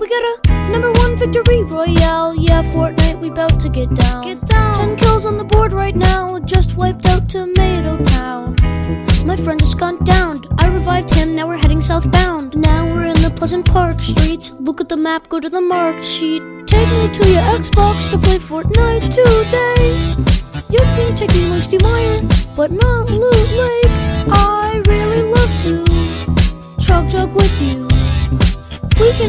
We got a #1 victory royale. Yeah, Fortnite, we bout to get down. 10 kills on the board right now. Just wiped out Tomato Town. My friend just gone down. I revived him, now we're heading southbound. Now we're in the Pleasant Park streets. Look at the map, go to the marked sheet. Take me to your Xbox to play Fortnite today. You can take me Moisty Mire, but not Loot Lake. I really love to chug with you. We can